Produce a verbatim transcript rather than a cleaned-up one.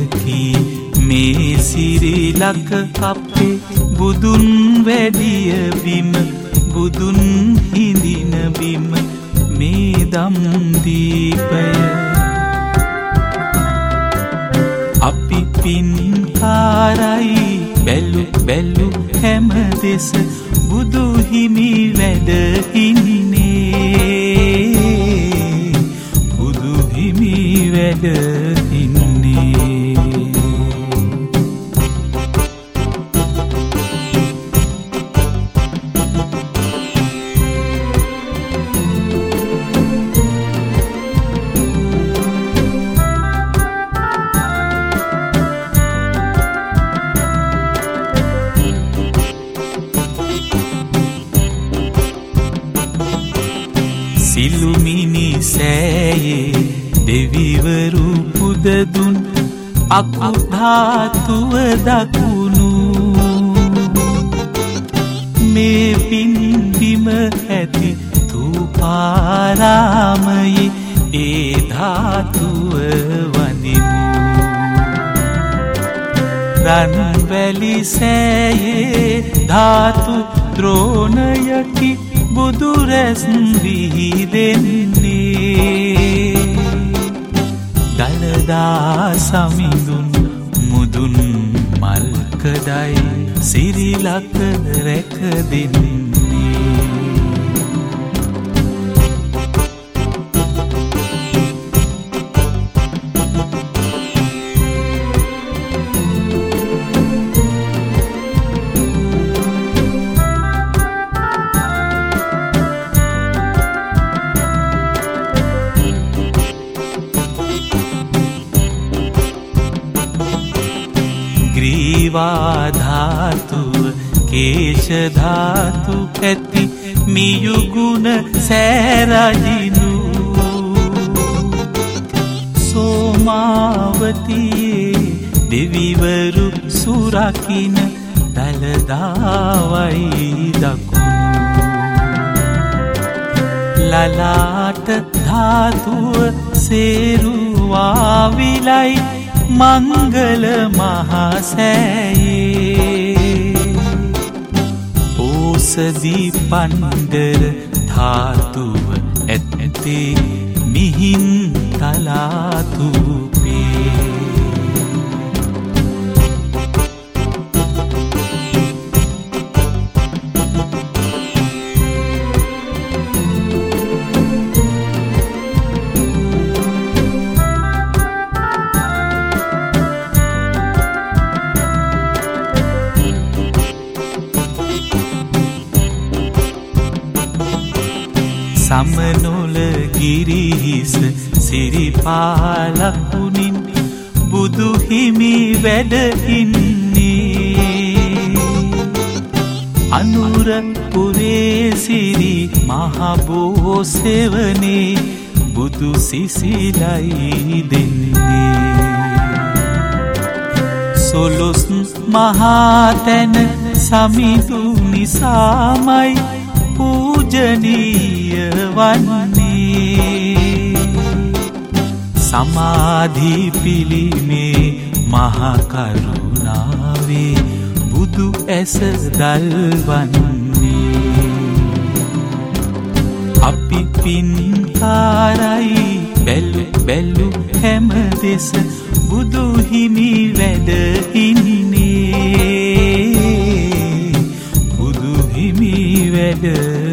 කී මේ සිරිලක අපේ බුදුන් වැඩිය බිම බුදුන් හිඳින බිම මේ දම් දීපය අපි පින්කාරයි බැලු බැලු හැම දෙස බුදු හිමි වැඩ ඉන්නේ බුදු හිමි වැඩ ඉන්නේ සිළුමිනි සෑයේ දෙවිවරු පුදදුන් අකුධාතුව දකුණු මේ පින්බිම ඇති තුපාරාමයේ ඒ ධාතුව වඳිමු රන්වැලි සෑයේ ධාතු ද්‍රෝණයකි බුදු රැස් විහිදෙන්නේ දලදා සමිඳුන් මුදුන් මල්කඩයි සිරිලක රැක දෙන්නේ ग्रीवाधातुव केशधातु ඇති මියුගුණ සෑරජිනු සෝමාවතියේ දෙවිවරු සුරකින දලදාවයි දකුණු ලලාට ධාතුව සේරුවා විලයි මංගල මහසෑයේ ඕසදී පණ්ඩර ධාතුව ඇත්තේ මිහින් තලාතුපේ සමනොල ගිරිහිස සිරිපාලකුණින් බුදු හිමි වැඩ ඉන්නේ අනුරපුරේ සිරි මහබෝ සෙවනේ බුදු සිසිලයි දෙන්නේ සොලොස් මහතැන සමිඳු නිසාමයි පූජනීය වන්නේ සමාධි පිළිමේ මහා කරුණාවේ බුදු ඇස දල්වන්නේ අපි පින්කාරයි බැලු බැලු හැම දෙස බුදු හිමි වැඩ ඉන්නේ බුදු හිමි වැඩ